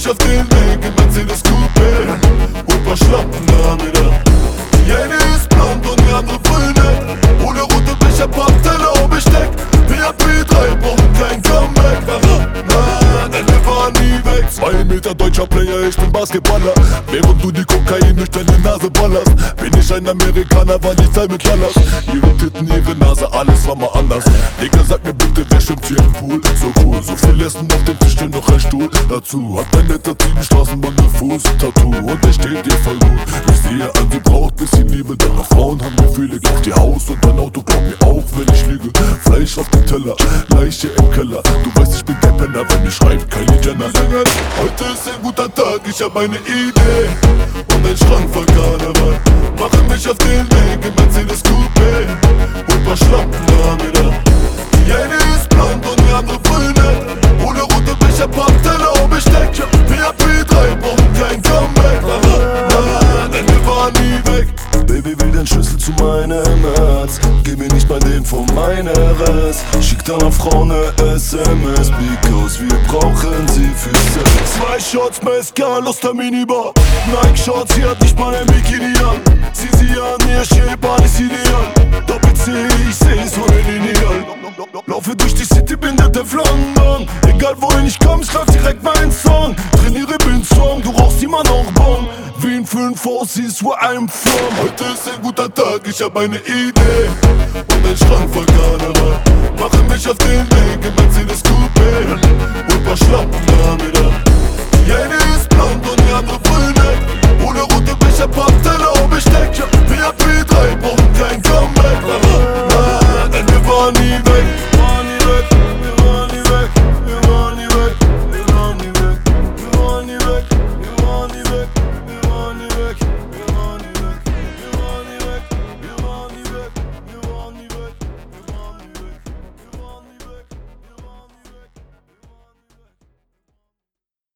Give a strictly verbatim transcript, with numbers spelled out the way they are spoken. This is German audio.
mich auf den Weg in Mercedes Coupé. Opa Schlappen damit ab. Die eine ist blond und die andere brünett. Ohne rote Becher, Pappteller und Besteck. P H P drei brauchen kein Comeback. Warum? Na, denn wir waren nie weg. Zwei Meter deutscher Player, ich bin Basketballer. Während du die Kokain durch deine Nase ballerst, bin ich ein Amerikaner, war die Zeit mit Lallers. Ihre Titten, ihre Nase, alles war mal anders. Digga, sag mir bitte, wer schwimmt hier im Pool? So cool, so viel Essen auf dem Tisch, steht noch ein Stuhl. Dazu hat mein netter Team Straßenbahn Fuß, Tattoo und der steht dir voll gut. Ich sehe an, sie braucht bisschen Liebe, denn auch Frauen haben Gefühle. Kauf dir Haus und dein Auto, glaub mir auch, wenn ich lüge. Fleisch auf dem Teller, Leiche im Keller. Du weißt, ich bin der Penner, wenn ich schreib, Kylie Jenner. Heute ist ein guter Tag, ich hab eine Idee und ein Schrank voll Karneval. Mache mich auf den Weg in Mercedes Coupé und paar Schlappen damit ab. Die eine ist blond und die andere brünett. Ohne rote Becher, Pappteller und Besteck. P H P drei brauchen kein Comeback. Warum? Na, denn wir waren nie weg. Baby will den Schlüssel zu meinem Herz. Gib mir nicht mal den von meiner Rest. Schick deiner Frau ne S M S, because wir brauchen sie für Sex. Zwei Shots Mezcal aus der Minibar. Nike Shorts, hier hat nicht mal ein Bikini an. Sieh sie an, ihr Shape, alles ideal. Doppel-C, ich seh so ein Ideal. Laufe durch die City, bin der Teflon Mann. Egal wohin ich komm, es läuft direkt mein Song. Trainiere, bin strong, du rauchst immer noch Bon. Wie in fünf Aussies, where I'm from. Heute ist ein guter Tag, ich hab eine Idee und ein Schrank voll Karneval. Mache mich auf den Weg in Mercedes Coupé und paar Schlappen damit ab.